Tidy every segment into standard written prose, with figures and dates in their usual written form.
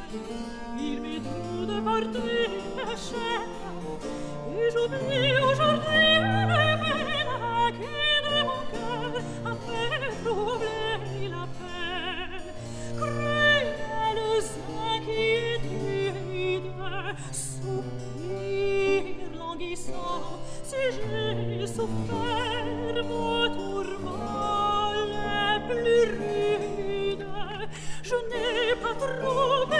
Il m'est doux de porter la chair, et j'oublie aujourd'hui les peines qui de mon cœur a fait troubler la peine. Cruelles inquiétudes, soupirs languissants, si j'ai souffert vos tourments les plus rudes, je n'ai pas trouvé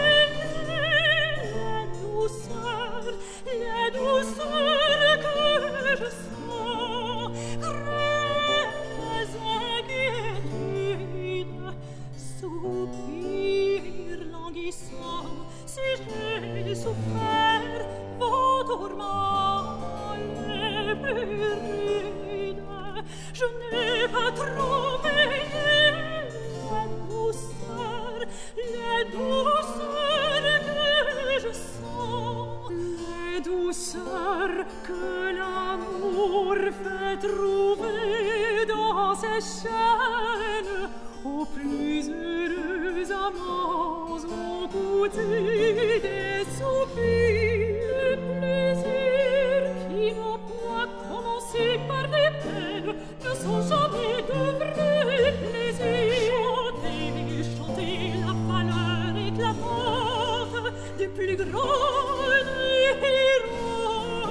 les douceurs que je sens. Cruelles inquiétudes, soupirs languissants, si j'ai souffert vos tourments les plus rudes, je n'ai pas trouvé les douceurs que je sens, les douceurs que l'amour fait trouver dans ses chaînes aux plus heureux amants ont goûté des soupirs, des plaisirs qui n'ont point commencé par des peines, ne sont jamais de vrais plaisirs. Chantez la valeur éclatante du plus grand héros.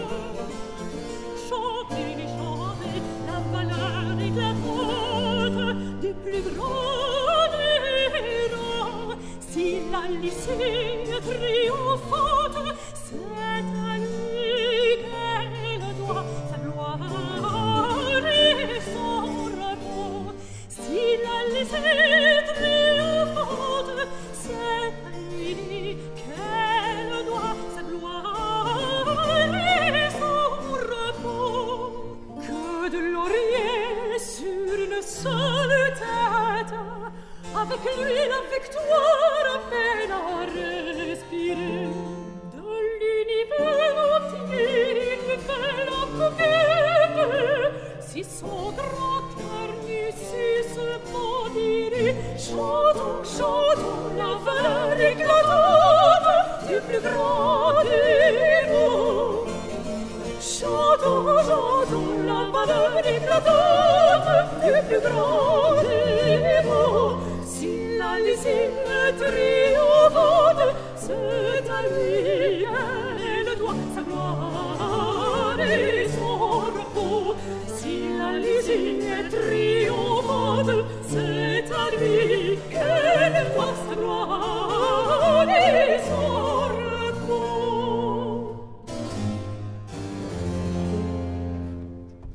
Chantez la valeur éclatante du plus grand héros. Si la lycée triomphante, c'est à lui qu'elle doit sa gloire et son repos. Si la lycée triomphante, c'est à lui qu'elle doit sa gloire et son repos. Que de laurier sur une seule tête, avec lui la victoire à peine à respirer. De l'univers entier il fait la conquête, si son grand cœur n'eût su se modérer. Chantons, chantons la valeur éclatante du plus grand héros. Chantons, chantons la valeur éclatante du plus grand héros. Si la lycée triomphante, c'est à lui elle doit sa gloire et son repos. Si la lycée triomphante, c'est